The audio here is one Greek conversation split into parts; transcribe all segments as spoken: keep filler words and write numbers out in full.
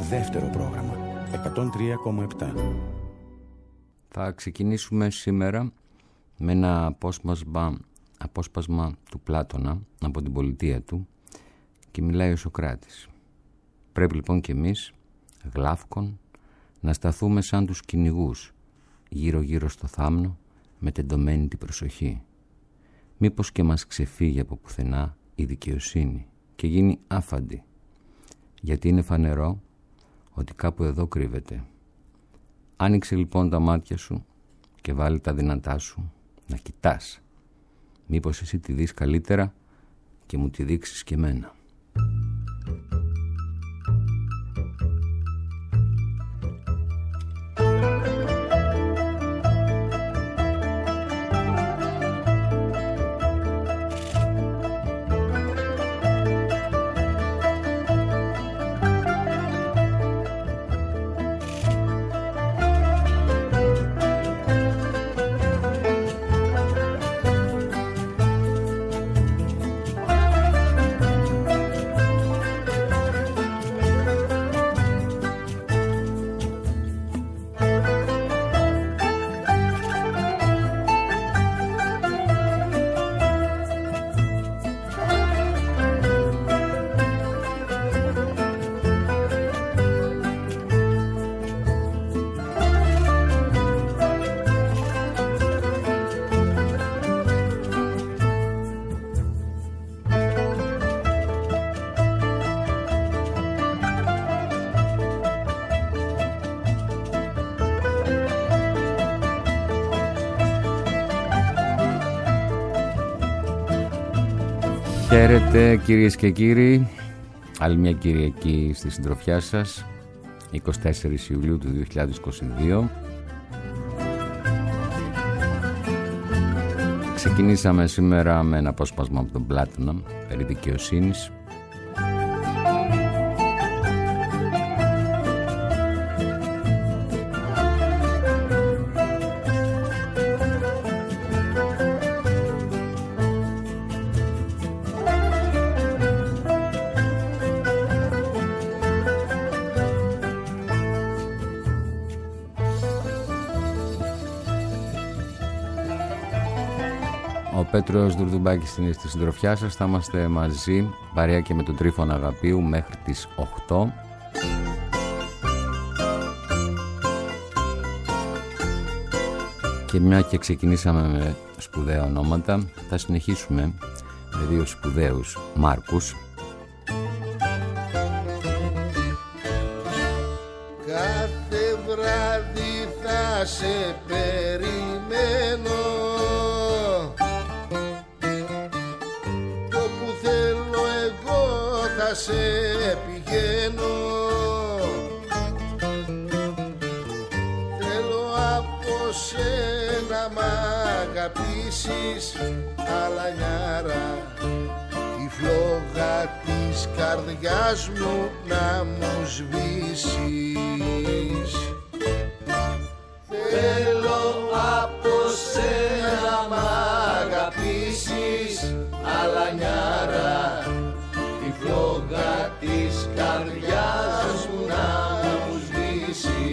Δεύτερο πρόγραμμα εκατόν τρία κόμμα επτά. Θα ξεκινήσουμε σήμερα με ένα απόσπασμα, απόσπασμα του Πλάτωνα από την πολιτεία του και μιλάει ο Σωκράτης. Πρέπει λοιπόν και εμείς, γλάφκον, να σταθούμε σαν τους κυνηγούς γύρω γύρω στο θάμνο με τεντωμένη την προσοχή. Μήπως και μας ξεφύγει από πουθενά η δικαιοσύνη και γίνει άφαντη, γιατί είναι φανερό ότι κάπου εδώ κρύβεται. Άνοιξε λοιπόν τα μάτια σου και βάλε τα δυνατά σου να κοιτάς. Μήπως εσύ τη δεις καλύτερα και μου τη δείξεις και εμένα. Χαίρετε κυρίες και κύριοι, άλλη μια Κυριακή στη συντροφιά σας, εικοστή τέταρτη Ιουλίου του δύο χιλιάδες είκοσι δύο. Ξεκινήσαμε σήμερα με ένα απόσπασμα από τον Πλάτωνα περί δικαιοσύνης. Ο Πέτρος Δουρδουμπάκης είναι στη συντροφιά σας. Θα είμαστε μαζί, παρέα και με τον Τρίφωνα Αγαπίου, μέχρι τις οκτώ. Και μια και ξεκινήσαμε με σπουδαία ονόματα, θα συνεχίσουμε με δύο σπουδαίους Μάρκους. Κάθε βράδυ θα σε περιμένω, θα σε πηγαίνω. Θέλω από σένα μ' αγαπήσεις, αλανιάρα, η φλόγα της καρδιάς μου να μου σβήσεις. Θέλω από σένα μ' αγαπήσεις, αλανιάρα, η φλόγα της καρδιάς μου να μου σβήσει.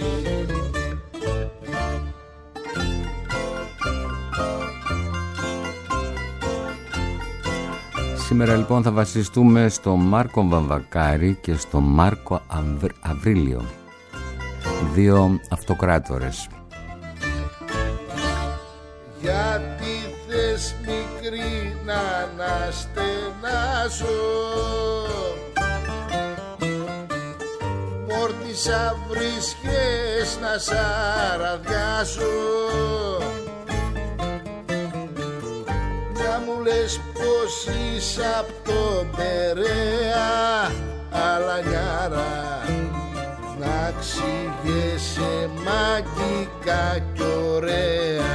Σήμερα λοιπόν θα βασιστούμε στο Μάρκο Βαμβακάρη και στο Μάρκο Αβρ... Αβρίλιο, δύο αυτοκράτορες. Γιατί θες μικρή να αναστενάζω, μόρτισα βρίσκες να σ' αραδιάσω. Να μου λες πως είσαι απ' τον Περαία, αλανιάρα, να ξηγέσαι μαγικά κι ωραία.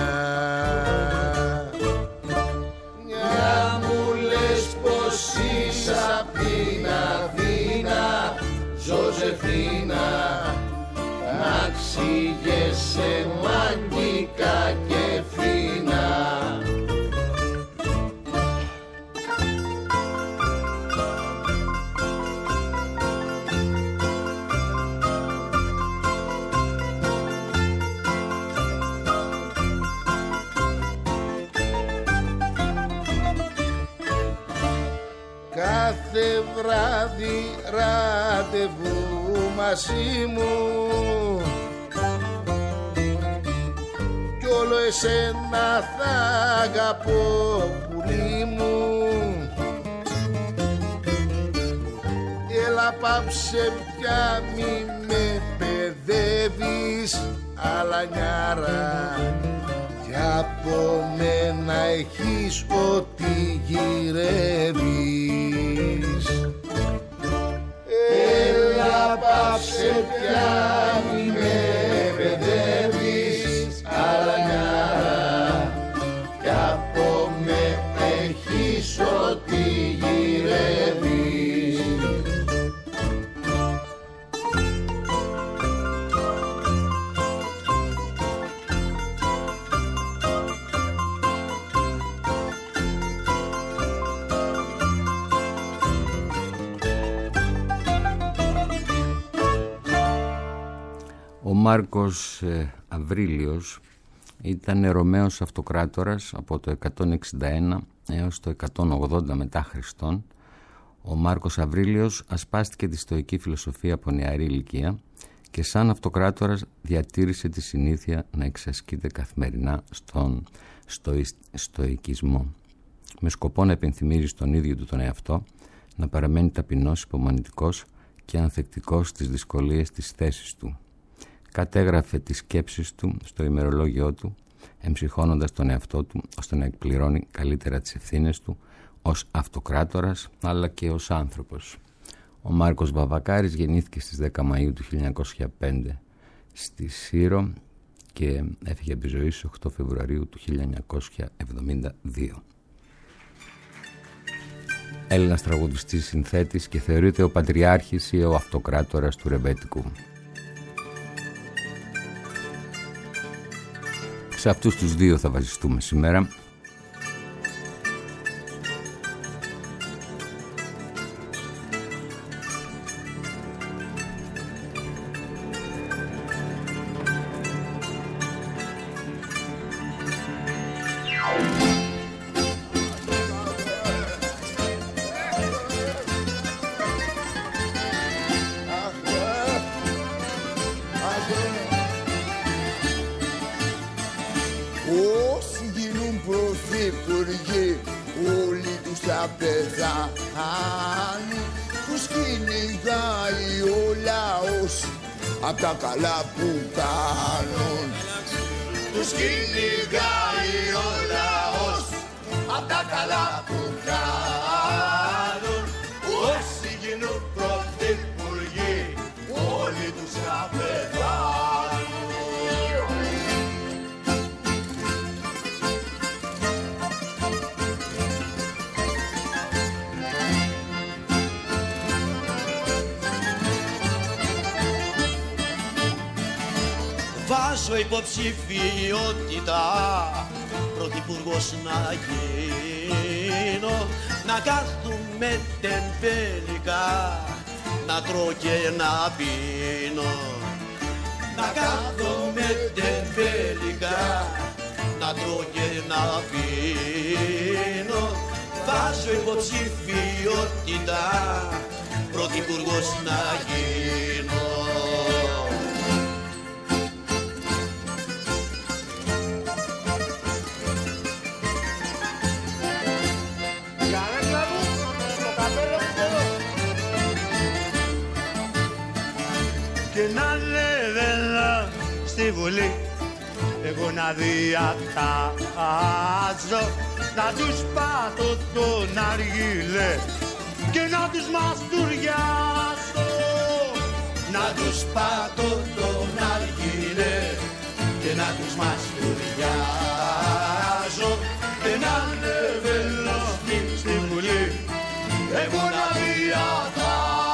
Να μου λες πως είσαι απ' την Αθήνα, Ζωζεφίνα, να ξηγέσαι μαγικά και φίνα. κάθε βράδυ ραντεβού μαζί μου κι όλο εσένα θα αγαπώ πουλί μου. Έλα πάψε πια μη με παιδεύεις αλανιάρα κι από μένα έχεις ό,τι γυρεύεις. Έλα πάψε πια μη με παιδεύεις αλανιάρα κι από μένα έχεις ό,τι γυρεύεις. Ο Μάρκος ε, Αβρίλιος ήταν Ρωμαίος αυτοκράτορας από το εκατόν εξήντα ένα έως το εκατόν ογδόντα μετά Χριστόν. Ο Μάρκος Αβρίλιος ασπάστηκε τη στοική φιλοσοφία από νεαρή ηλικία και σαν αυτοκράτορας διατήρησε τη συνήθεια να εξασκείται καθημερινά στον στοισ, στοικισμό με σκοπό να επενθυμίζει στον ίδιο του τον εαυτό να παραμένει ταπεινός, υπομονητικός και ανθεκτικός στις δυσκολίες της θέσης του. Κατέγραφε τις σκέψεις του στο ημερολόγιό του, εμψυχώνοντας τον εαυτό του ώστε να εκπληρώνει καλύτερα τις ευθύνες του ως αυτοκράτορας αλλά και ως άνθρωπος. Ο Μάρκος Βαβακάρης γεννήθηκε στις δέκα Μαΐου του χίλια εννιακόσια πέντε στη Σύρο και έφυγε από τη ζωή στις οκτώ Φεβρουαρίου του χίλια εννιακόσια εβδομήντα δύο. Έλληνας τραγουδιστής, συνθέτης και θεωρείται ο πατριάρχης ή ο αυτοκράτορας του ρεμπέτικου. Σε αυτούς τους δύο θα βασιστούμε σήμερα. Όσοι γίνουν πρωθυπουργοί, όλοι τους θα πεθάνουν. Τους κυνηγάει ο λαός απ' τα καλά που κάνουν. Τους κυνηγάει ο λαός απ' τα καλά που κάνουν. Όσοι γίνουν πρωθυπουργοί, όλοι τους θα πεθάνουν. Βάζω υποψηφιότητα πρωθυπουργός να γίνω, να κάθουμε τεμπέλικα, να τρώω και να πίνω. Να κάθομαι τεμπέλικα, να τρώω και να πίνω. Βάζω υποψηφιότητα πρωθυπουργός να γίνω. Και να λεβέλα στη Βουλή εγώ να διατάζω, να τους πάτω τον αργύλε και να τους μαστουριάσω. Να τους πάτω τον αργύλε και να τους μαστουριάζω. Και να λεβέλα στη Βουλή εγώ να διατάζω.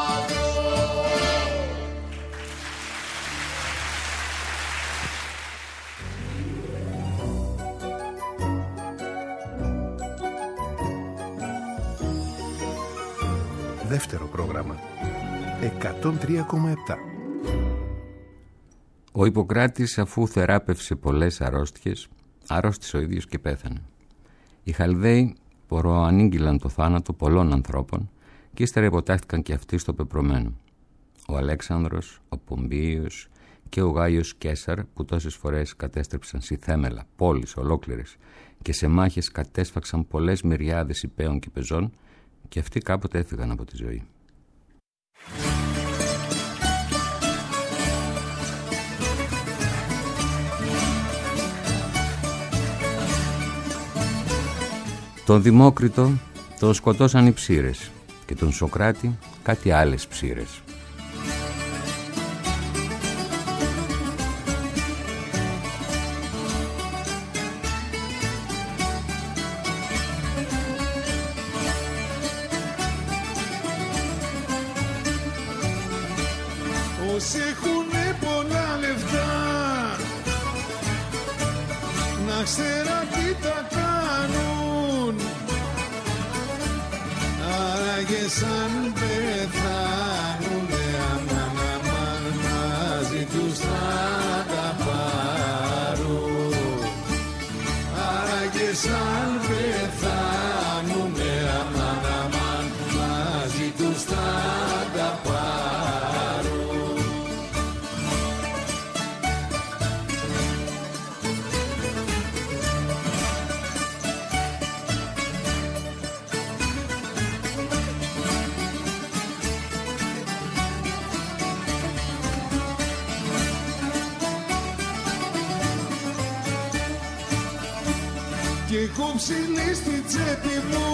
Δεύτερο πρόγραμμα εκατόν τρία κόμμα επτά. Ο Ιπποκράτης, αφού θεράπευσε πολλές αρρώστιες, αρρώστησε ο ίδιος και πέθανε. Οι Χαλδαίοι προανήγγυλαν το θάνατο πολλών ανθρώπων και ύστερα υποτάχθηκαν και αυτοί στο πεπρωμένο. Ο Αλέξανδρος, ο Πομπίος και ο Γάιος Κέσαρ, που τόσες φορές κατέστρεψαν συθέμελα, πόλεις ολόκληρες και σε μάχες κατέσφαξαν πολλές μυριάδες υπαίων και πεζών, και αυτοί κάποτε έφυγαν από τη ζωή. Τον Δημόκριτο τον σκοτώσαν οι ψήρες και τον Σοκράτη κάτι άλλες ψήρες. Όσοι έχουνε πολλά λεφτά να ξέρα τι τα κάνουν, άραγε σαν πεθάνουνε αμάν αμάν μαζί τους θα τα πάρουν. Άραγε σαν πεθάνουνε αμάν αμάν μαζί τους θα τα πάρουν. Και έχω ψηλή στη τσέπη μου,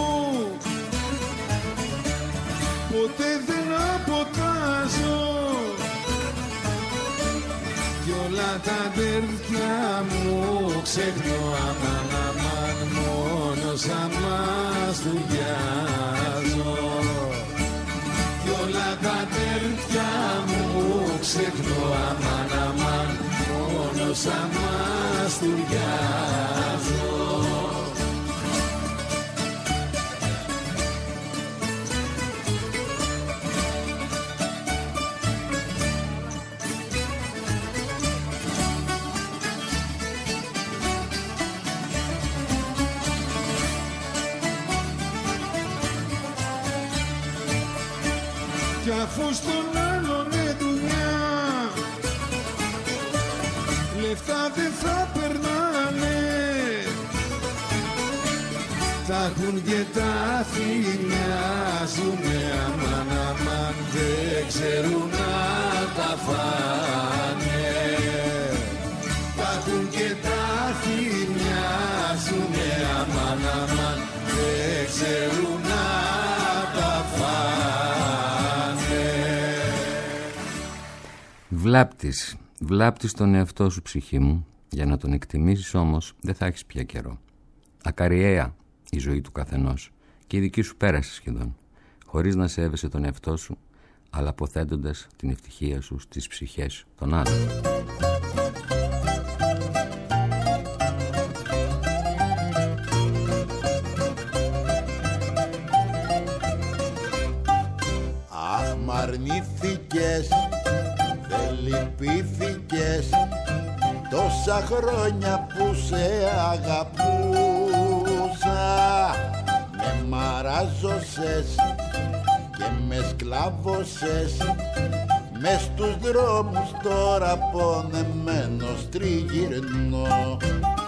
ποτέ δεν αποτάζω, κι όλα τα αδέρφια μου ξεχνώ αμάν αμάν μόνο σαν μαστουριάζω. Κι όλα τα αδέρφια μου ξεχνώ αμάν αμάν μόνο σαν μαστουριάζω. Κι αφού στον άλλον δουλειά λεφτά δεν θα περνάνε, τα έχουν και τα θυμιάζουνε αμάν αμάν δεν ξέρουν να τα φάνε. Τα έχουν και τα θυμιάζουνε αμάν αμάν δεν ξέρουν να τα φάνε. Βλάπτεις, βλάπτεις τον εαυτό σου, ψυχή μου. Για να τον εκτιμήσεις όμως δεν θα έχεις πια καιρό. Ακαριαία η ζωή του καθενός και η δική σου πέρασε σχεδόν, χωρίς να σέβεσαι τον εαυτό σου, αλλά αποθέτοντας την ευτυχία σου στις ψυχές των άλλων. Αχ, μ' αρνήθηκες, δεν λυπήθηκες, τόσα χρόνια που σε αγαπούσα. Με μαράζωσες και με σκλάβωσες, μες στους δρόμους τώρα πονεμένος τριγυρνώ.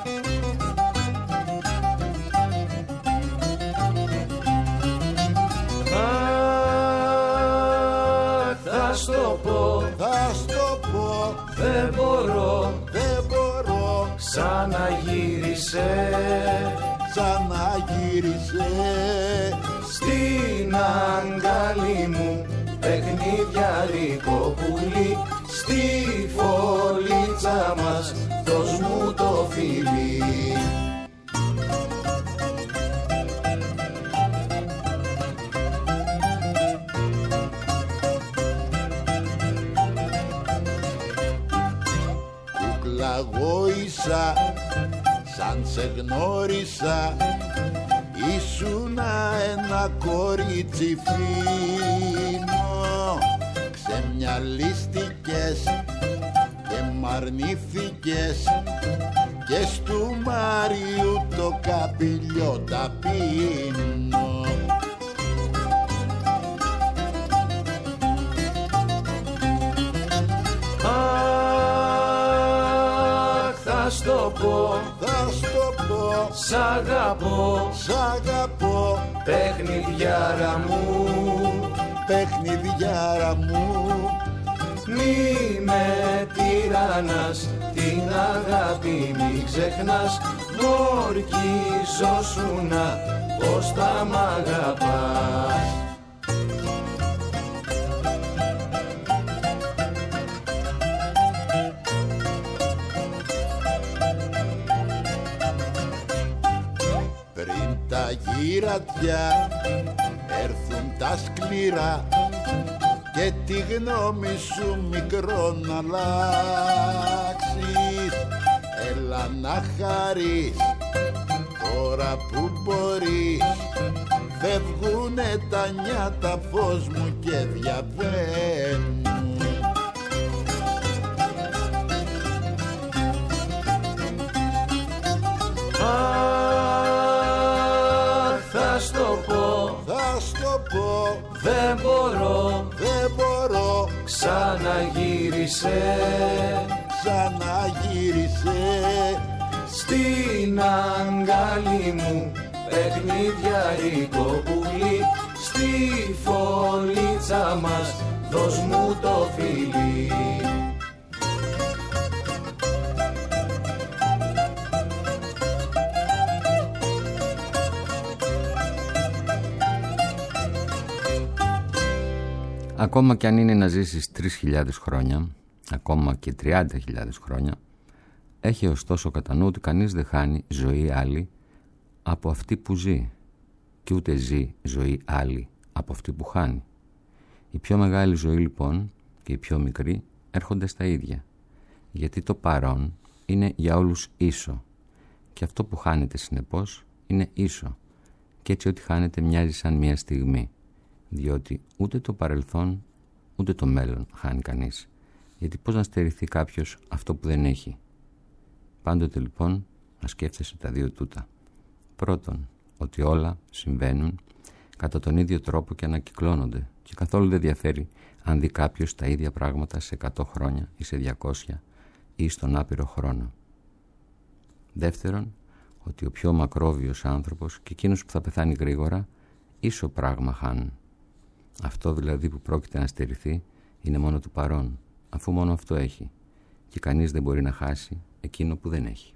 Θα στο πω, θα στο πω, δεν μπορώ, δεν μπορώ, ξαναγύρισε, ξαναγύρισε στην αγκαλή μου, παιχνιδιάρικο πουλί, στη φωλίτσα μας, δώσ' μου το φιλί. Λαγόησα, σαν σε γνώρισα, ήσουνα ένα κορίτσι φίνο. Ξεμυαλίστηκες και μ' αρνήθηκες και στου Μάριου στο καπηλιό τα πίνω. Αχ, θα στο πω, θα στο πω, σ' αγαπώ, σ' αγαπώ, παιχνιδιάρα μου, παιχνιδιάρα μου. μη με τυραννάς, την αγάπη μη ξεχνάς, μορκίζωσουνα πως θα μ' αγαπάς. Πριν τα γυρατιά έρθουν τα σκληρά και τη γνώμη σου μικρό να αλλάξεις, έλα να χαρείς τώρα που μπορείς. Φεύγουνε τα νιάτα, φως μου και διαβαίνουν. Αχ, θα στο πω, θα στο πω, δεν μπορώ, δεν μπορώ, ξαναγύρισε, ξαναγύρισε στην αγκάλι μου, παιχνιδιάρικο πουλί, στη φωλίτσα μας δώσ' μου το φιλί. Ακόμα κι αν είναι να ζήσεις τρεις χιλιάδες χρόνια, ακόμα και τριάντα χιλιάδες χρόνια, έχει ωστόσο κατά νου ότι κανείς δεν χάνει ζωή άλλη από αυτή που ζει και ούτε ζει ζωή άλλη από αυτή που χάνει. Η πιο μεγάλη ζωή λοιπόν και η πιο μικρή έρχονται στα ίδια, γιατί το παρόν είναι για όλους ίσο και αυτό που χάνεται συνεπώς είναι ίσο και έτσι ό,τι χάνεται μοιάζει σαν μια στιγμή, διότι ούτε το παρελθόν ούτε το μέλλον χάνει κανείς, γιατί πώς να στερηθεί κάποιος αυτό που δεν έχει. Πάντοτε λοιπόν να σκέφτεσαι τα δύο τούτα. Πρώτον, ότι όλα συμβαίνουν κατά τον ίδιο τρόπο και ανακυκλώνονται και καθόλου δεν διαφέρει αν δει κάποιος τα ίδια πράγματα σε εκατό χρόνια ή σε διακόσια ή στον άπειρο χρόνο. Δεύτερον, ότι ο πιο μακρόβιος άνθρωπος και εκείνος που θα πεθάνει γρήγορα ίσο πράγμα χάνουν. Αυτό δηλαδή που πρόκειται να στερηθεί είναι μόνο του παρόν, αφού μόνο αυτό έχει και κανείς δεν μπορεί να χάσει εκείνο που δεν έχει.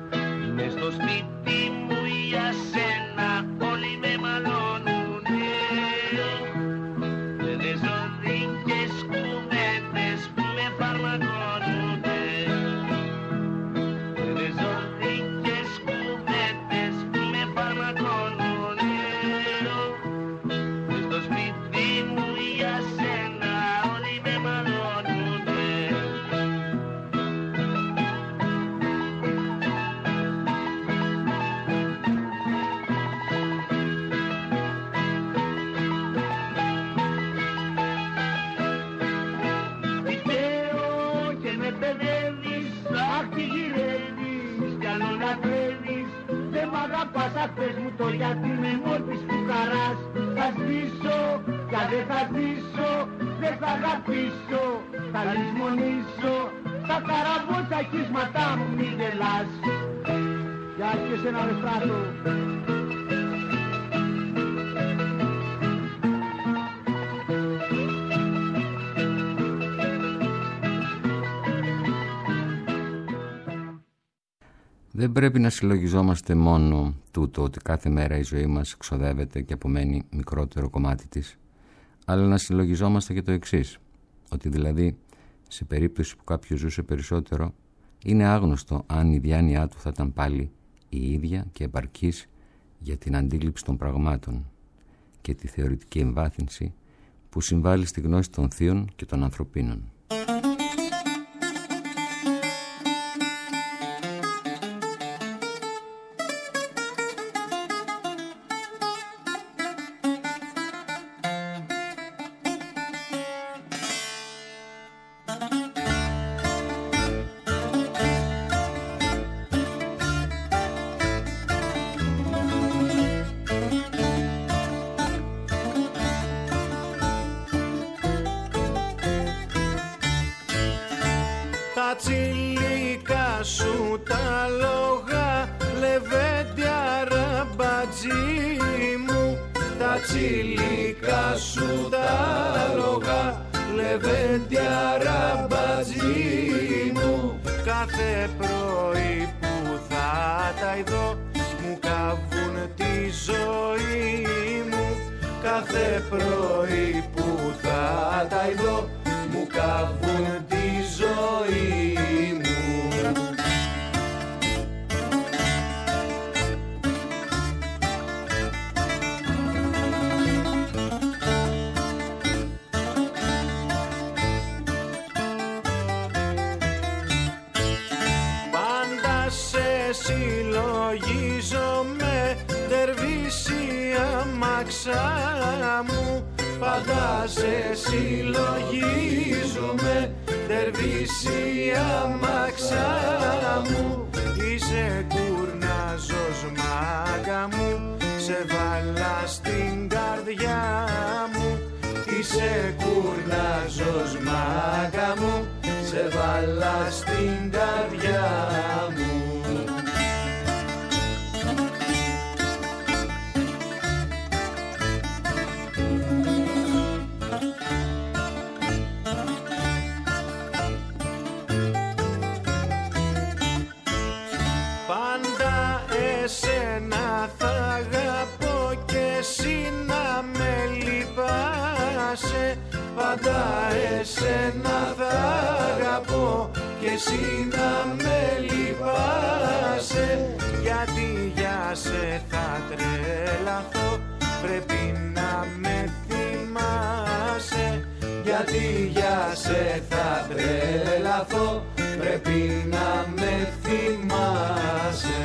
Στο σπίτι μου για σένα όλοι με μαλώνουνε. καταφέρεις. Δεν μ' αγαπάς, αχ πες μου το γιατί με μόρφης φουκαράς. Θα σβήσω, κι αν δεν θα ζήσω, δεν θα αγαπήσω. Θα λησμονήσω, θα καραβώ τα κύσματά μου, μη γελάς. Για και σένα ρε Στράτο. Δεν πρέπει να συλλογιζόμαστε μόνο τούτο ότι κάθε μέρα η ζωή μας ξοδεύεται και απομένει μικρότερο κομμάτι της, αλλά να συλλογιζόμαστε και το εξής, ότι δηλαδή σε περίπτωση που κάποιος ζούσε περισσότερο είναι άγνωστο αν η διάνοιά του θα ήταν πάλι η ίδια και επαρκής για την αντίληψη των πραγμάτων και τη θεωρητική εμβάθυνση που συμβάλλει στη γνώση των θείων και των ανθρωπίνων. Τα τσιλικά σου τα λόγα, λεβέντια ραμπατζή μου. Τα τσιλικά σου τα λόγα, λεβέντια ραμπατζή μου. Κάθε πρωί που θα τα ειδώ, μου καβούν τη ζωή μου. Κάθε πρωί που θα τα ειδώ, μου καβούν τη ζωή μου. Πάντα σε συλλογίζομαι, δερβίση αμάξα μου. Πάντα σε συλλογίζομαι, δερβίση αμάξα μου. Είσαι κουρνάζος μάγκα μου, σε βάλα στην καρδιά μου. Είσαι κουρνάζος μάγκα μου, σε βάλα στην καρδιά μου. Εσένα θα αγαπώ και εσύ να με λυπάσαι. Πάντα εσένα θα αγαπώ και εσύ να με λυπάσαι. Γιατί για σε θα τρελαθώ, πρέπει να με θυμάσαι. Γιατί για σε θα τρελαθώ, πρέπει να με θυμάσαι.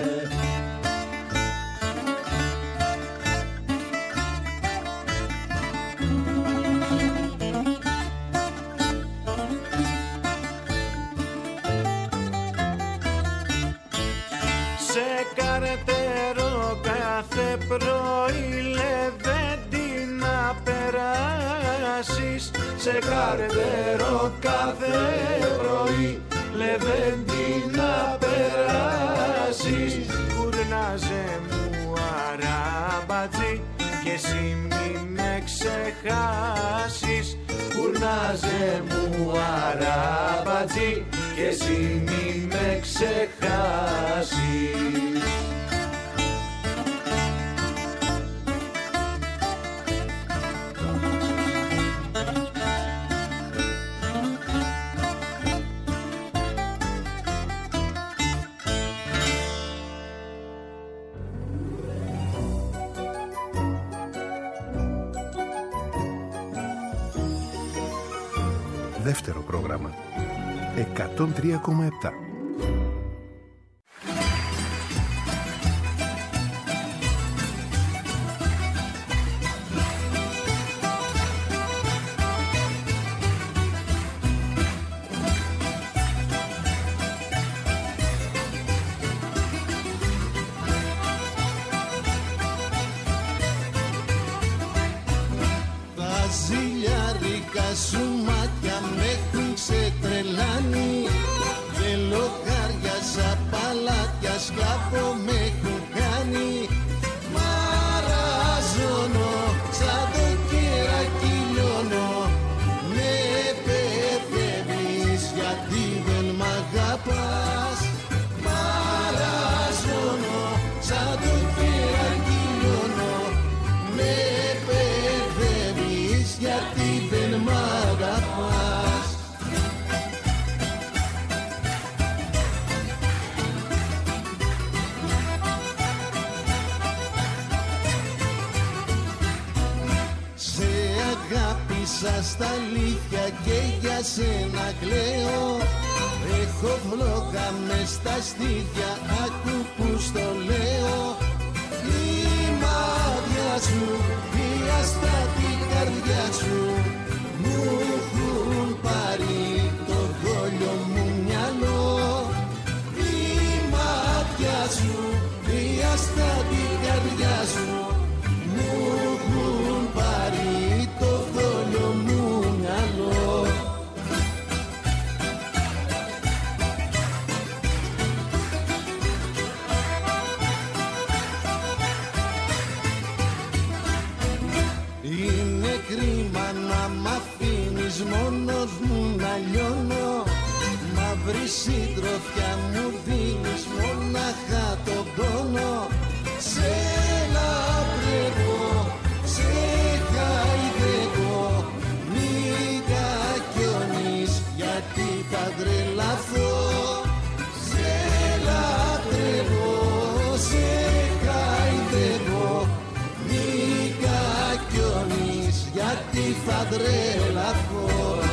Σε καρτερό κάθε πρωί, λεβέντη να περάσεις. Σε καρτερό κάθε πρωί, λεβέντη να περάσεις. Κουρνάζε μου αράμπατζι και εσύ μη με ξεχάσεις. Κουρνάζε μου αράμπατζι και εσύ μη με ξεχάσεις. Δεύτερο πρόγραμμα εκατόν τρία κόμμα επτά. σου μάτια με έχουν ξετρελάνει. Βελογάριασα παλάτια, σκλάβο με έχουν κάνει. Μαραζώνω σαν το κεράκι λιώνω. Με παιδεύεις γιατί δεν μ' αγαπάς. Μαραζώνω σαν το κεράκι λιώνω. Με παιδεύεις γιατί δεν μ' αγαπάς. Αγάπησα στα αλήθεια και για σένα κλαίω. Έχω φλόγα μες στα στήθια, άκου που στο λέω. Η μάτια σου, η αστάτη καρδιά σου μου έχουν πάρει το δόλιο μου μυαλό. Η μάτια σου, η αστάτη καρδιά σου μου έχουν πάρει το δόλιο μου μυαλό. Είναι κρίμα να μ' αφήνεις μόνος μου να λιώνω. Μαύρη συντροφιά μου δίνεις μονάχα τον πόνο. Σε λατρεύω, σε χαϊδεύω, μη κακιώνεις γιατί θα τρελαθώ. Σε λατρεύω, σε χαϊδεύω, μη κακιώνεις γιατί θα τρελαθώ.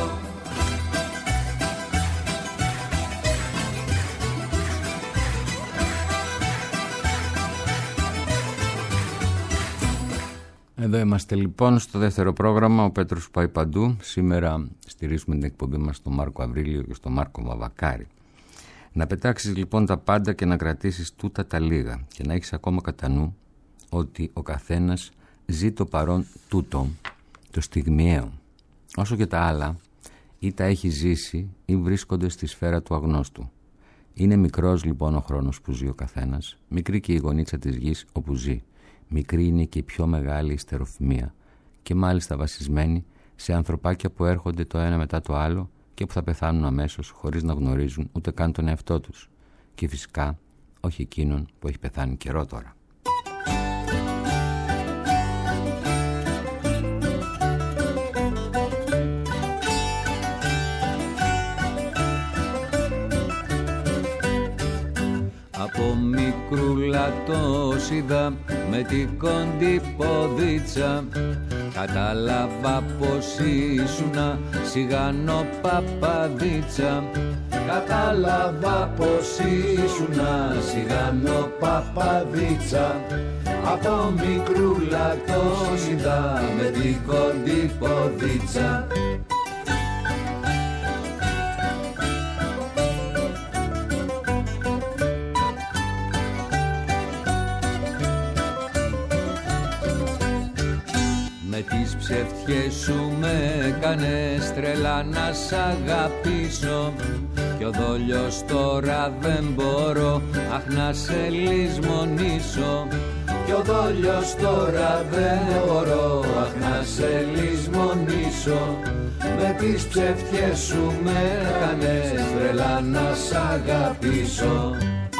Εδώ είμαστε λοιπόν στο δεύτερο πρόγραμμα, ο Πέτρος που πάει παντού. Σήμερα στηρίζουμε την εκπομπή μας στον Μάρκο Αβρίλιο και στον Μάρκο Βαβακάρη. Να πετάξεις λοιπόν τα πάντα και να κρατήσεις τούτα τα λίγα και να έχεις ακόμα κατά νου ότι ο καθένας ζει το παρόν τούτο, το στιγμιαίο. Όσο και τα άλλα ή τα έχει ζήσει ή βρίσκονται στη σφαίρα του αγνώστου. Είναι μικρός λοιπόν ο χρόνος που ζει ο καθένας, μικρή και η γωνίτσα της γης όπου ζει. Μικρή είναι και η πιο μεγάλη ιστεροφημία και μάλιστα βασισμένη σε ανθρωπάκια που έρχονται το ένα μετά το άλλο και που θα πεθάνουν αμέσως χωρίς να γνωρίζουν ούτε καν τον εαυτό τους. Και φυσικά όχι εκείνον που έχει πεθάνει καιρό τώρα. Από μικρούλα το είδα με την κοντή ποδίτσα. Κατάλαβα πως ήσουνα σιγανό παπαδίτσα. Κατάλαβα πως ήσουνα σιγανό παπαδίτσα. Από μικρούλα το είδα με την κοντή ποδίτσα. Τις ψευτιές σου με κάνες τρελά να σ' αγαπήσω. Κι ο δόλιος τώρα δεν μπορώ, αχ να σε λησμονήσω. Κι ο δόλιος τώρα δεν μπορώ, αχ να σε λησμονήσω. Με τις ψευτιές σου με κάνες τρελά να σ' αγαπήσω.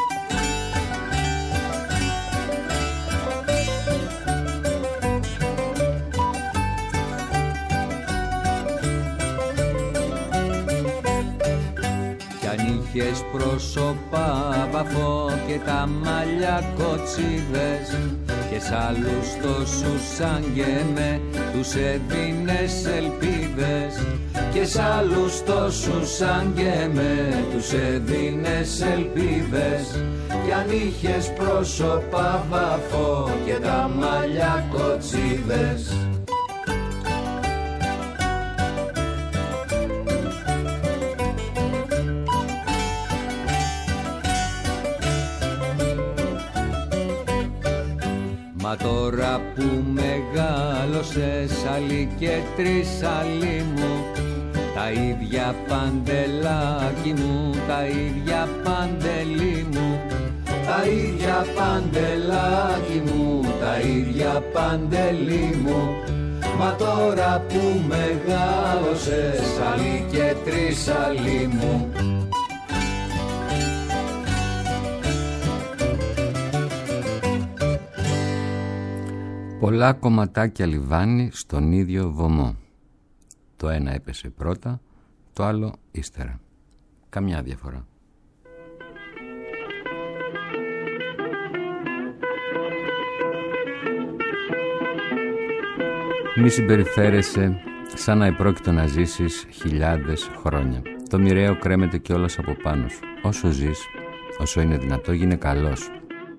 Είχες πρόσωπα βαφό και τα μαλλιά κοτσίδες και σ' άλλους τόσους σαν και με τους έδινες ελπίδες. Και σ' άλλους τόσους σαν και με τους έδινες ελπίδες. Κι αν είχες πρόσωπα βαφό και τα μαλλιά κοτσίδες. Μα τώρα που μεγάλωσες άλλη και τρεις άλλη μου, τα ίδια παντελάκι μου, τα ίδια παντελή μου, τα ίδια παντελάκι μου, τα ίδια παντελή μου. Μα τώρα που μεγάλωσες άλλη και τρεις άλλη μου. Πολλά κομματάκια λιβάνι στον ίδιο βωμό. Το ένα έπεσε πρώτα, το άλλο ύστερα. Καμιά διαφορά. Μη συμπεριφέρεσαι σαν να επρόκειτο να ζήσεις χιλιάδες χρόνια. Το μοιραίο κρέμεται κιόλας από πάνω σου. Όσο ζεις, όσο είναι δυνατό, γίνε καλός.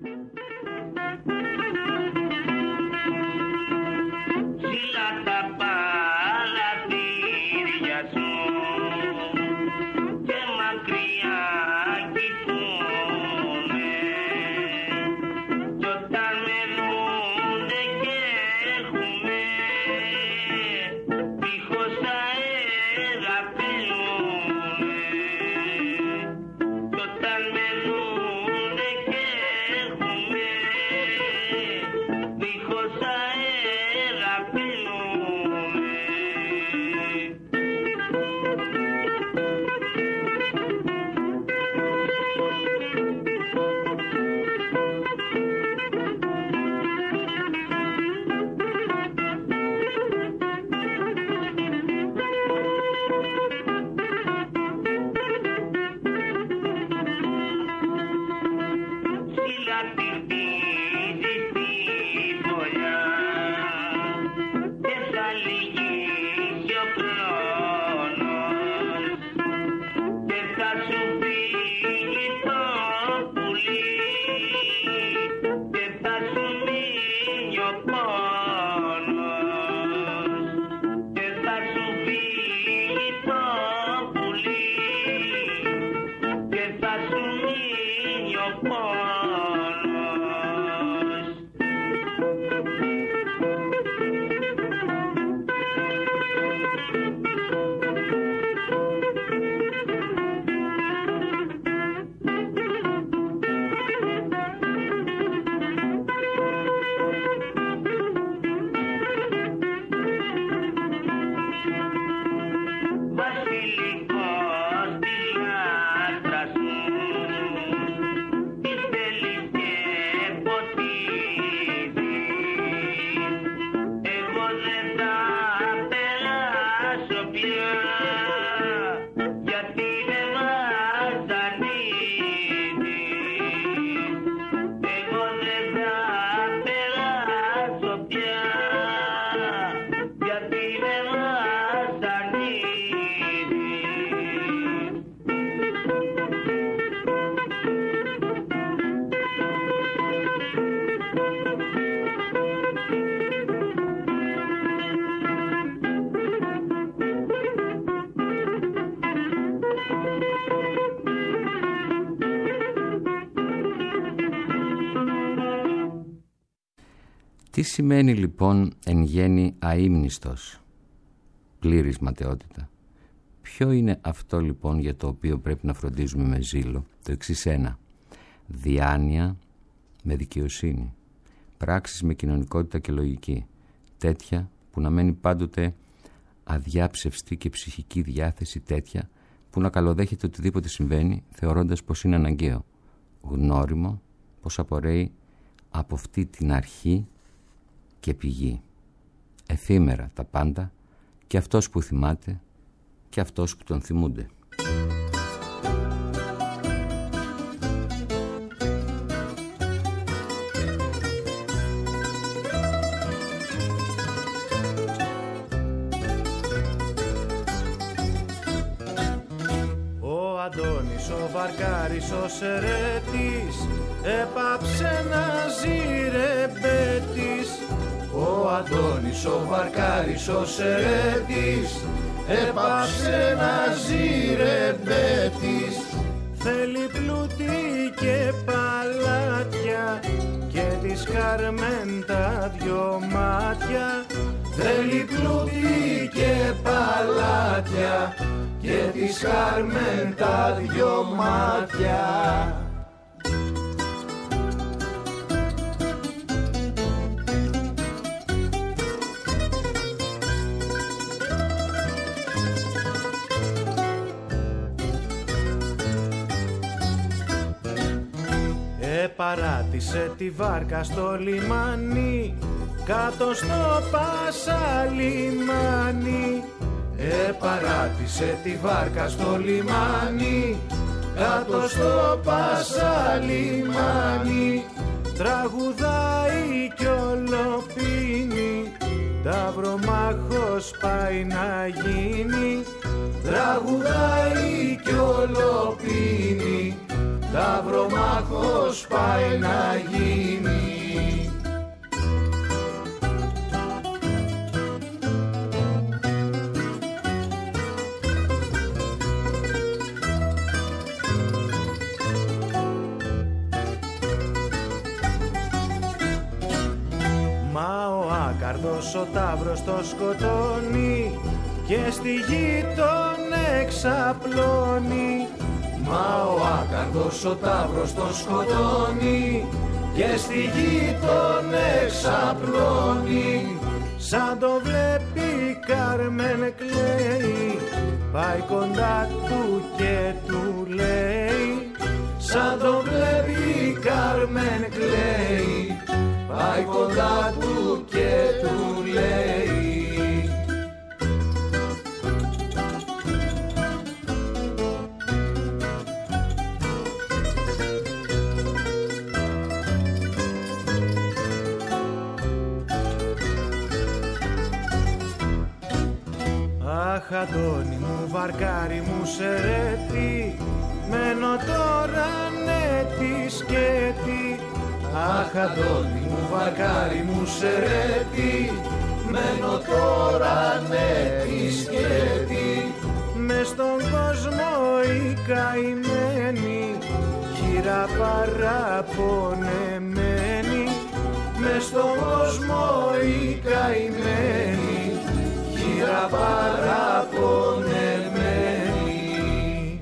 Τι σημαίνει λοιπόν εν γέννη αείμνηστος, πλήρης ματαιότητα? Ποιο είναι αυτό λοιπόν για το οποίο πρέπει να φροντίζουμε με ζήλο? Το εξής ένα: διάνοια με δικαιοσύνη, πράξεις με κοινωνικότητα και λογική, τέτοια που να μένει πάντοτε αδιάψευστη και ψυχική διάθεση τέτοια που να καλοδέχεται οτιδήποτε συμβαίνει θεωρώντας πως είναι αναγκαίο, γνώριμο πως απορρέει από αυτή την αρχή και πηγή. Εφήμερα τα πάντα, και αυτός που θυμάται και αυτός που τον θυμούνται. Ο Αντώνης ο Βαρκάρης ο Σερέτης έπαψε να ζει ρεμπέτης. Ο Αντώνης ο Βαρκάρης ο Σερέτης έπαψε να ζει ρεμπέτης. Θέλει πλούτη και παλάτια και τη της Κάρμεν τα δυο μάτια, θέλει πλούτη και παλάτια και της Κάρμεν τα δυο μάτια. Παράτησε τη βάρκα στο λιμάνι, κάτω στο Πασαλιμάνι. Ε, παράτησε τη βάρκα στο λιμάνι, κάτω στο Πασαλιμάνι. Τραγουδάει κι ολοπίνει, ταυρομάχος πάει να γίνει. Τραγουδάει κι ολοπίνει, ταυρομάχος πάει να γίνει. Μα ο άκαρδος ο ταύρος το σκοτώνει και στη γη τον εξαπλώνει. Μα ο άκαρδος ο ταύρος τον σκοτώνει και στη γη τον εξαπλώνει. Σαν το βλέπει Κάρμεν κλαίει, πάει κοντά του και του λέει. Σαν το βλέπει Κάρμεν κλαίει, πάει κοντά του και του λέει. Αχ, Αντώνη μου, βαρκάρι μου, σερέτη, μένω τώρα ναι τη σκέτη. Αχ, Αντώνη μου, βαρκάρι μου, σερέτη, μένω τώρα ναι τη σκέτη. Μες στον κόσμο η καημένη, χείρα παραπονεμένη. Μες στον κόσμο η καημένη, χείρα παραπονεμένη.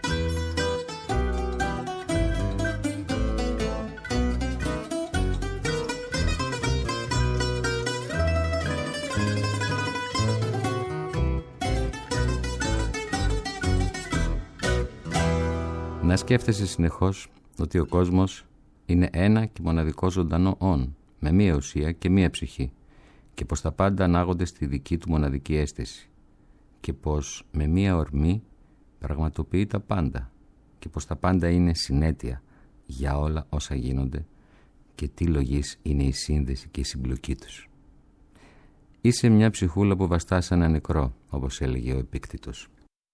Να σκέφτεσαι συνεχώς ότι ο κόσμος είναι ένα και μοναδικό ζωντανό όν, με μία ουσία και μία ψυχή, και πως τα πάντα ανάγονται στη δική του μοναδική αίσθηση, και πως με μία ορμή πραγματοποιεί τα πάντα, και πως τα πάντα είναι συνέτεια για όλα όσα γίνονται, και τι λογής είναι η σύνδεση και η συμπλοκή τους. Είσαι μια ψυχούλα που βαστά σαν ένα νεκρό, όπως έλεγε ο Επίκτητος.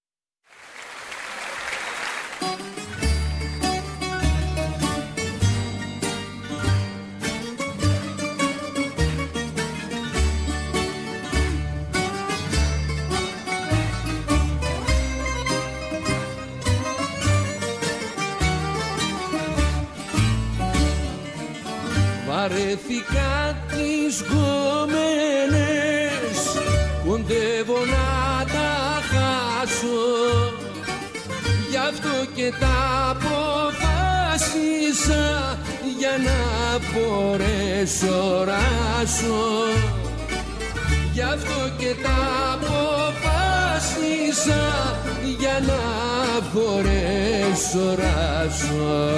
Βαρέθηκα τις γκόμενες, κοντεύω να τα χάσω. Γι' αυτό και τα αποφάσισα, για να μπορέσω ράσω. Γι' αυτό και τα αποφάσισα, για να μπορέσω ράσω.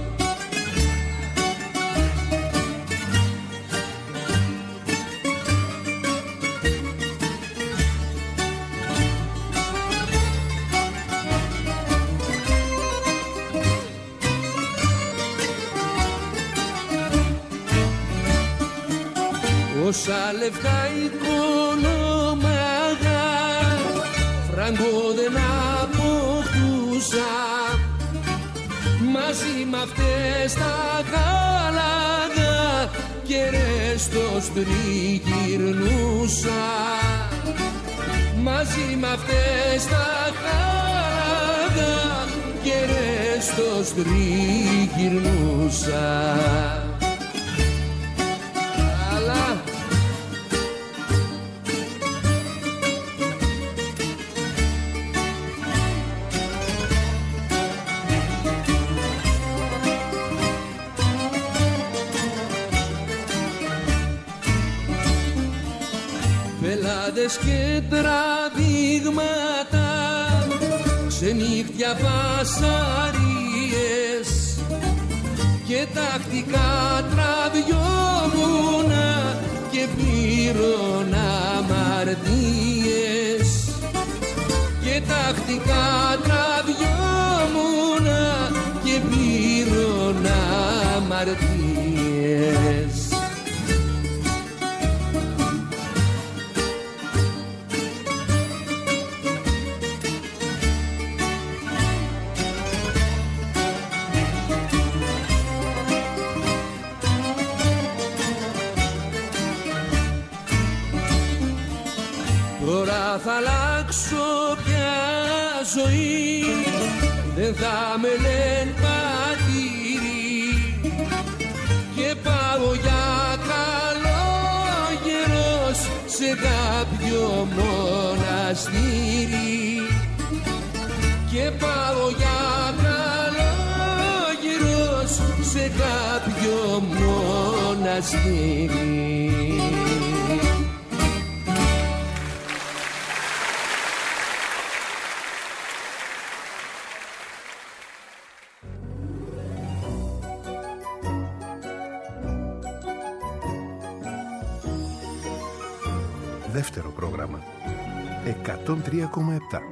Όσα λεφτά οικονόμαγα, φράγκο δεν αποκτούσα. Μαζί μ' αυτές τα γάλαγα και ρέστος τριγυρνούσα. Μαζί μ' αυτές τα γάλαγα και ρέστος τριγυρνούσα. μπαλάντες και τραβήγματα, ξενύχτια βασαρίες και τακτικά τραβιόμουνα και πήρωνα αμαρτίες, και τακτικά τραβιόμουνα και πήρωνα αμαρτίες. Τώρα θα αλλάξω πια ζωή, δεν θα με λένε πατήρι, και πάω για καλόγερος σε κάποιο μοναστήρι, και πάω για καλόγερος σε κάποιο μοναστήρι. Δεύτερο πρόγραμμα εκατόν τρία κόμμα επτά.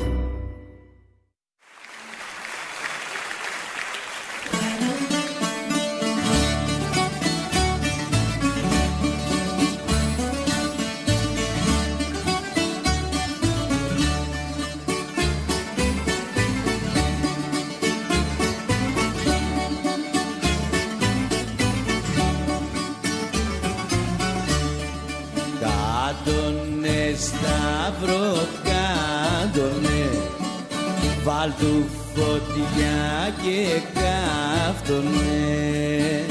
Βάλ' του φωτιά και κάφτωνε,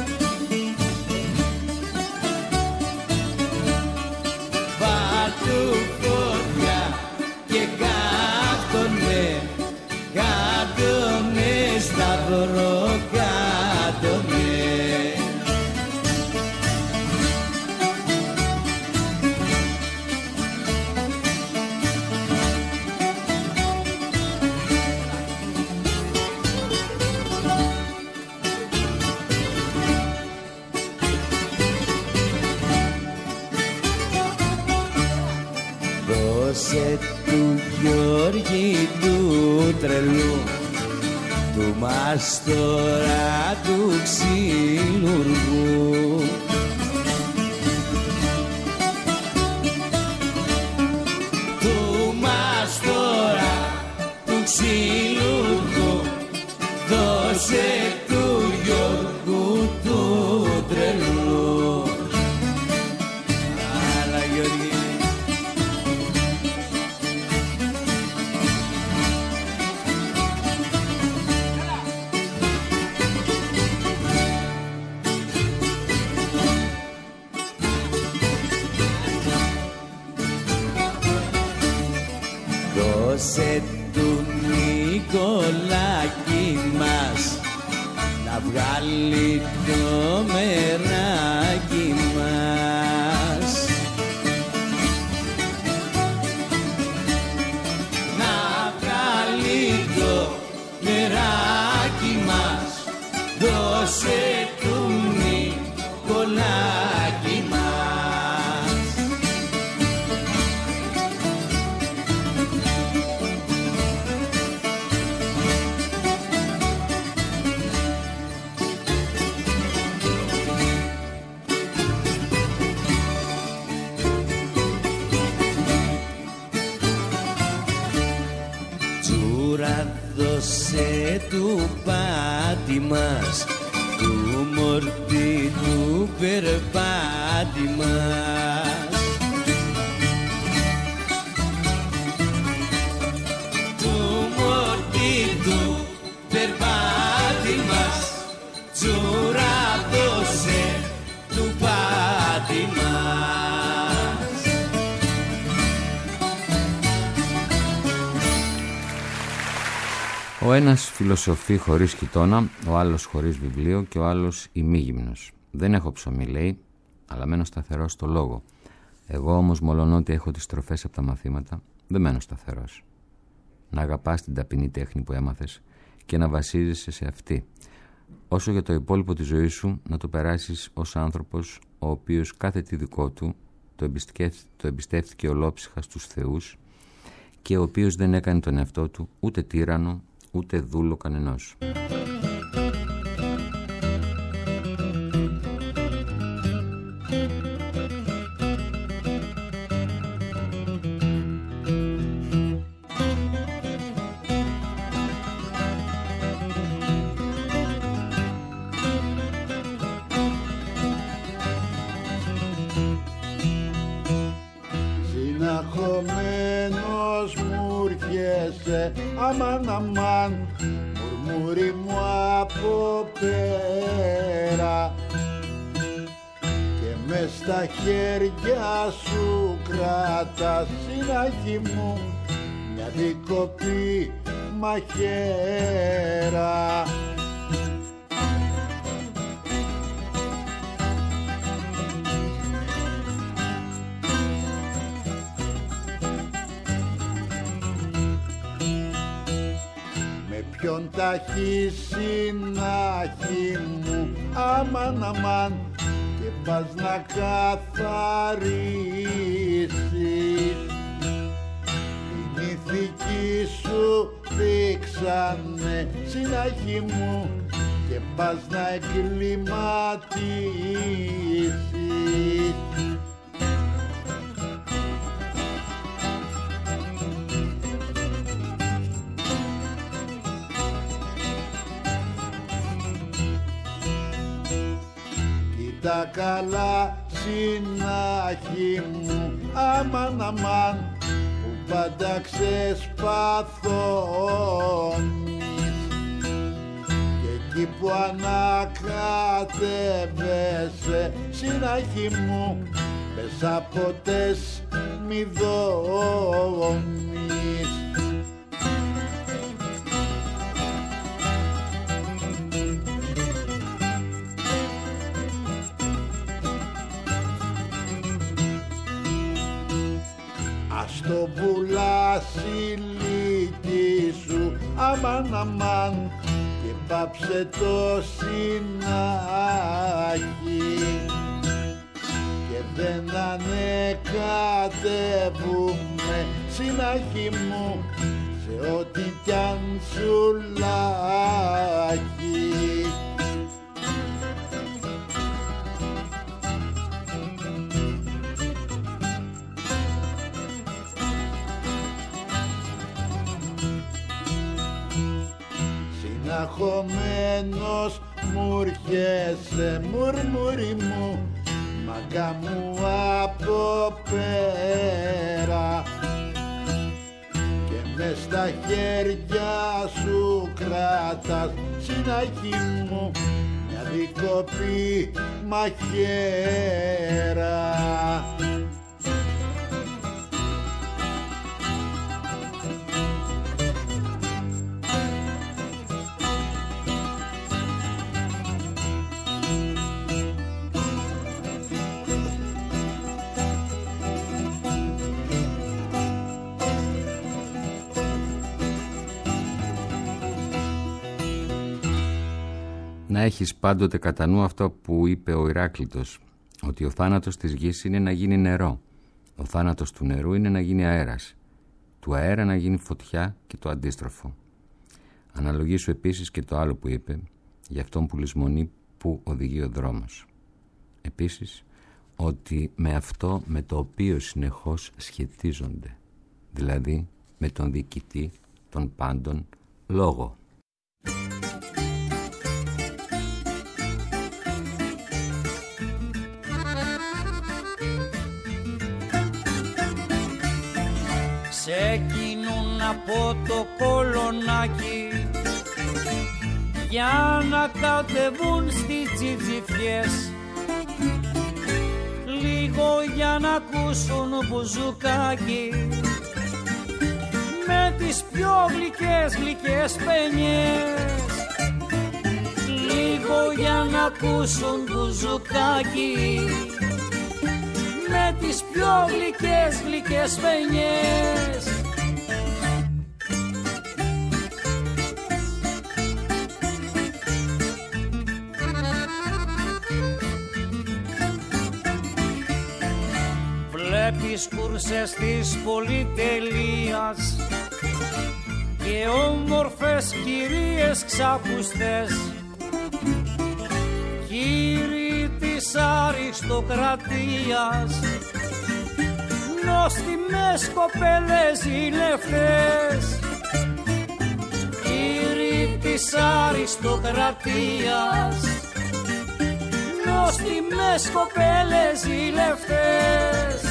βάλ' του φωτιά και κάφτωνε, κάτωνε σταυρό, κάτωνε. Δώσε του Γιώργη του τρελού, του μάστορα του ξυλουργού, του μάστορα του ξυλουργού, δώσε του Γιώργου του τρελού. Άλλα Γιώργη. Δώσε του Νικολάκη μας να βγάλει το μεράκι μας, να βγάλει το μεράκι μας. Δώσε του Νικολάκη μας. Δώσε του πάτη μας, του μορφή του περπάτη μας, του μορφή του περπάτη μας. Τσούρα δώσε του πάτη μας. Ο ένας φιλοσοφεί χωρίς χιτώνα, ο άλλος χωρίς βιβλίο και ο άλλος ημίγυμνος. Δεν έχω ψωμί, λέει, αλλά μένω σταθερός στο λόγο. Εγώ όμως, μολονότι έχω τις τροφές από τα μαθήματα, δεν μένω σταθερός. Να αγαπάς την ταπεινή τέχνη που έμαθες και να βασίζεσαι σε αυτή. Όσο για το υπόλοιπο της ζωής σου, να το περάσεις ως άνθρωπος ο οποίος κάθε τι δικό του το, το εμπιστεύτηκε ολόψυχα στους θεούς και ο οποίος δεν έκανε τον εαυτό του ούτε τύραννο ούτε δούλο κανενός. Αμάν, αμάν, μουρμούρι μου από πέρα και μες στα χέρια σου κράτας, συνάχη μου, μια δικοπή μαχαίρα. Ποιον ταχύ συνάχη μου, αμάν, αμάν, και πας να καθαρίσεις. Την ηθική σου δείξανε, συνάχη μου, και πας να εγκληματίσεις. Τα καλά συνάχη μου, αμάν, αμάν, που πάντα ξεσπαθώνεις και εκεί που ανακατεύεσαι, συνάχη μου, μέσα ποτές μη δώνεις. Στο πουλάσει λύκη σου, αμάν, αμάν, και πάψε το συνάχη και δεν ανεκατεύουμε, συνάχη μου, σε ό,τι κι αν σου λάχει. Συναχωμένος μου έρχεσαι, μουρμουρί μου, μαγκά μου από πέρα και μες στα χέρια σου κράτας, συνάχη μου, μια δικοπή μαχαίρα. Να έχεις πάντοτε κατά νου αυτό που είπε ο Ηράκλειτος, ότι ο θάνατος της γης είναι να γίνει νερό, ο θάνατος του νερού είναι να γίνει αέρας, του αέρα να γίνει φωτιά και το αντίστροφο. Αναλογήσου επίσης και το άλλο που είπε, για αυτόν που λησμονεί που οδηγεί ο δρόμος. Επίσης, ότι με αυτό με το οποίο συνεχώς σχετίζονται, δηλαδή με τον διοικητή των πάντων λόγο. Ξεκινούν από το κολονάκι για να κατεβούν στις τσιτσιφιές, λίγο για να ακούσουν μπουζουκάκι με τις πιο γλυκές γλυκές παινιές, λίγο για να ακούσουν μπουζουκάκι με τις πιο γλυκές γλυκές φαινιές. Βλέπεις κούρσες της πολυτελείας και όμορφες κυρίες ξαπουστές, κύριοι της αριστοκρατίας, νόστιμες κοπέλες ζηλευτές, κύριοι της αριστοκρατίας, νόστιμες κοπέλες ζηλευτές.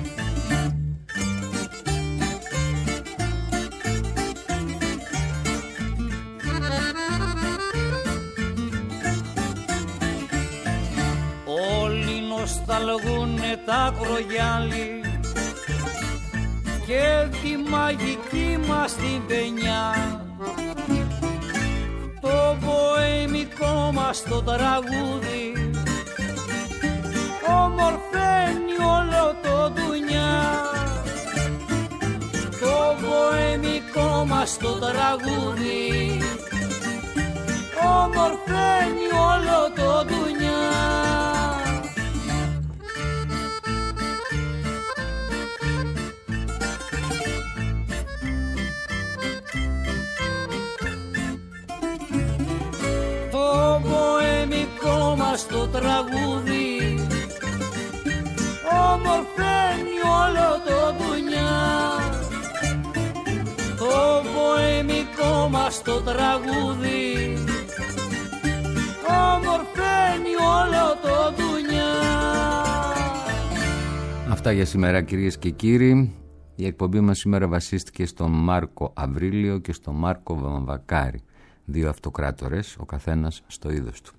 Νοσταλγούνε τα κρογιάλι και τη μαγική μας την παινιά, το ποεμικό μας το τραγούδι ομορφαίνει όλο το ντουνιά, το ποεμικό μας το τραγούδι ομορφαίνει όλο το ντουνιά. Το ποεμικό μας το τραγούδι ομορφαίνει όλο το ντουνιά, το ποεμικό μας το τραγούδι ομορφαίνει όλο το ντουνιά. Αυτά για σήμερα, κυρίες και κύριοι. Η εκπομπή μας σήμερα βασίστηκε στον Μάρκο Αβρίλιο και στον Μάρκο Βαμβακάρη, δύο αυτοκράτορες, ο καθένας στο είδος του.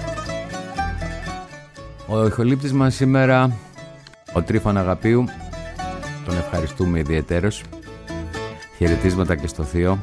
Ο ηχολήπτης μας σήμερα, ο Τρίφων Αγαπίου, τον ευχαριστούμε ιδιαιτέρως. Χαιρετίσματα και στο θείο.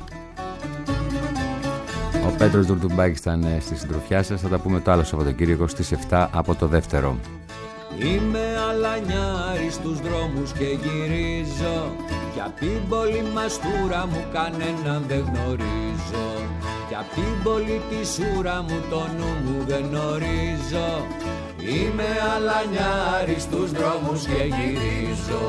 Ο Πέτρος Δουρτουμπάκης ήταν στη συντροφιά σας. Θα τα πούμε το άλλο Σαββατοκύριακο στις επτά από το δεύτερο. Είμαι αλανιάρης στους δρόμους και γυρίζω, κι απ' την πολυμαστούρα μου κανέναν δεν γνωρίζω, κι απ' την πολιτισούρα μου το νου μου δεν γνωρίζω. Είμαι αλανιάρης στους δρόμους και γυρίζω.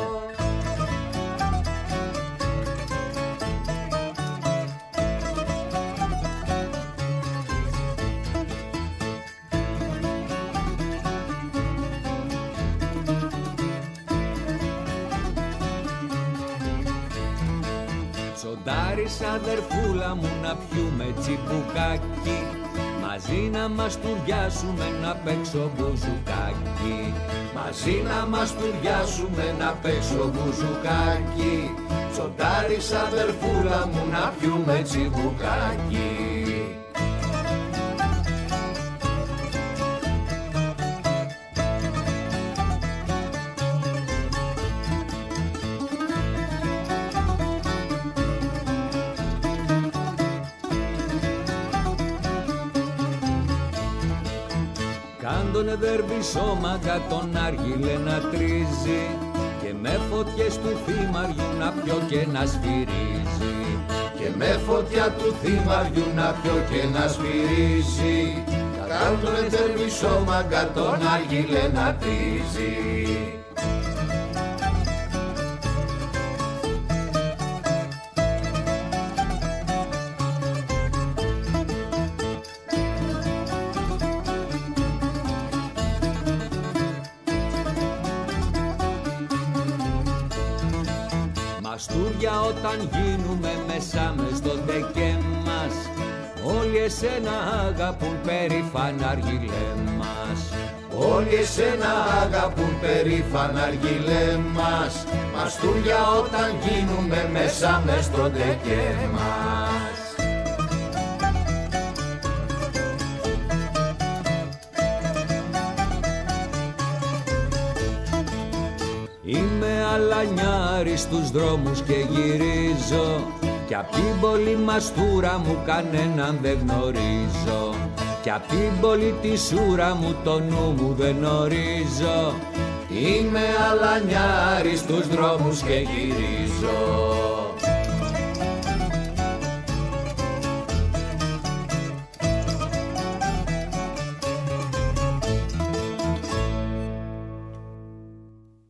Σοντάρεις αδερφούλα μου να πιούμε τσιμπουκάκι, μαζί να μαστουριάσουμε να παίξω μπουζουκάκι, μαζί να μαστουριάσουμε να παίξω μπουζουκάκι. Σοντάρεις αδερφούλα μου να πιούμε τσιμπουκάκι. Τον δερβισόμαγκα τον άργυλε να τρίζει, και με φωτιές του θύμαριου να πιω και να σφυρίζει, και με φωτιά του θύμαριου να πιω και να σφυρίζει. Κάν τον δερβισόμαγκα τον άργυλε να τρίζει. Μαστούρια όταν γίνουμε μέσα μες στο τεκέ μας, όλοι εσένα αγαπούν περήφανα αργυλέ μας. Όλοι εσένα αγαπούν περήφανα αργυλέ μας. Μαστούρια όταν γίνουμε μέσα μες στο τεκέ μας. Είμαι αλανιάρης στους δρόμους και γυρίζω, κι απ' την πολυμαστούρα μου κανέναν δεν γνωρίζω, κι απ' την πολιτισούρα μου το νου μου δεν γνωρίζω. Είμαι αλανιάρης στους δρόμους και γυρίζω.